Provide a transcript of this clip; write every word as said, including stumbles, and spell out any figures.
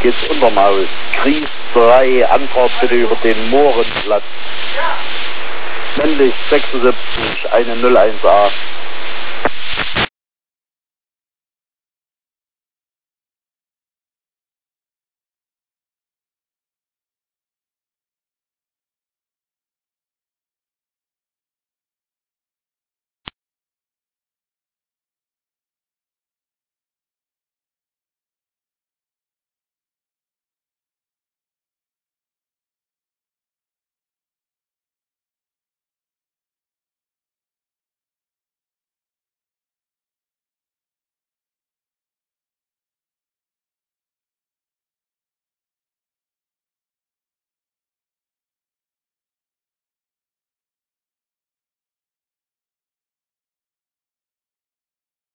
geht's unterm Haus. Gries drei, Anfahrt bitte über den Mohrenplatz. Männlich sechsundsiebzig, eine null eins A.